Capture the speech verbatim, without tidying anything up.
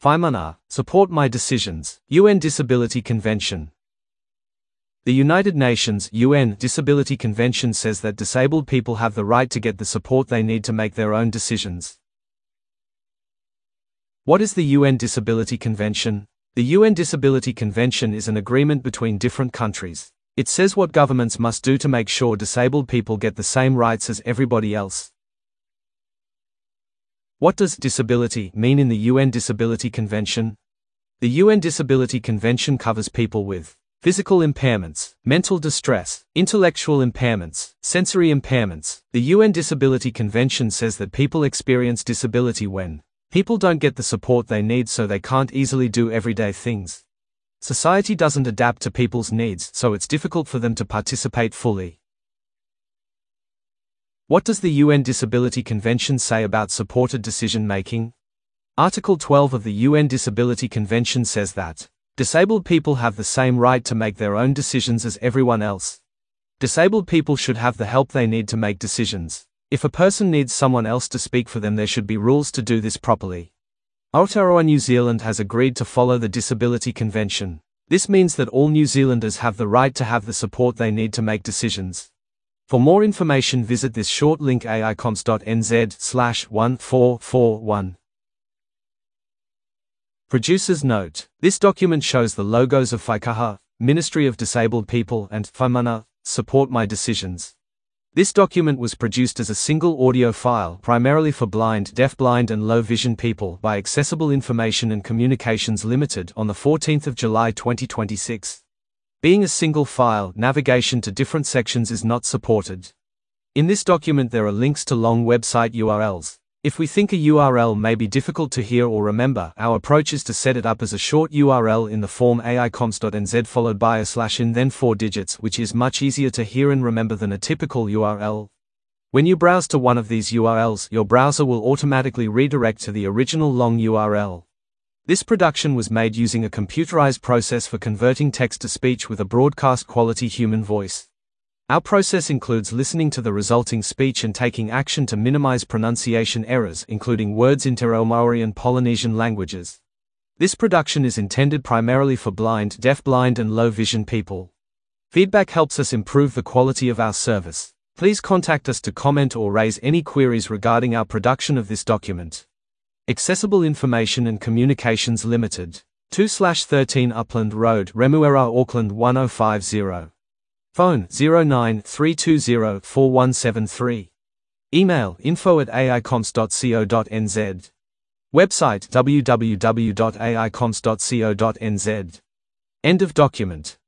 Faimana, support my decisions. U N Disability Convention. The United Nations U N Disability Convention says that disabled people have the right to get the support they need to make their own decisions. What is the U N Disability Convention? The U N Disability Convention is an agreement between different countries. It says what governments must do to make sure disabled people get the same rights as everybody else. What does disability mean in the U N Disability Convention? The U N Disability Convention covers people with physical impairments, mental distress, intellectual impairments, sensory impairments. The U N Disability Convention says that people experience disability when people don't get the support they need, so they can't easily do everyday things. Society doesn't adapt to people's needs, so it's difficult for them to participate fully. What does the U N Disability Convention say about supported decision-making? Article twelve of the U N Disability Convention says that disabled people have the same right to make their own decisions as everyone else. Disabled people should have the help they need to make decisions. If a person needs someone else to speak for them, there should be rules to do this properly. Aotearoa New Zealand has agreed to follow the Disability Convention. This means that all New Zealanders have the right to have the support they need to make decisions. For more information, visit this short link a i coms dot n z slash one four four one. Producer's note: this document shows the logos of Faikaha, Ministry of Disabled People, and Faimana, Support My Decisions. This document was produced as a single audio file primarily for blind, deafblind and low vision people by Accessible Information and Communications Limited on the fourteenth of July twenty twenty-six. Being a single file, navigation to different sections is not supported. In this document there are links to long website U R Ls. If we think a U R L may be difficult to hear or remember, our approach is to set it up as a short U R L in the form a i coms dot n z followed by a slash in then four digits, which is much easier to hear and remember than a typical U R L. When you browse to one of these U R Ls, your browser will automatically redirect to the original long U R L. This production was made using a computerized process for converting text to speech with a broadcast quality human voice. Our process includes listening to the resulting speech and taking action to minimize pronunciation errors, including words in Te Reo Maori and Polynesian languages. This production is intended primarily for blind, deafblind and low vision people. Feedback helps us improve the quality of our service. Please contact us to comment or raise any queries regarding our production of this document. Accessible Information and Communications Limited, two thirteen Upland Road, Remuera, Auckland one oh five zero. Phone zero nine three two zero four one seven three. Email info at a i coms dot co dot n z. Website w w w dot a i coms dot co dot n z. End of document.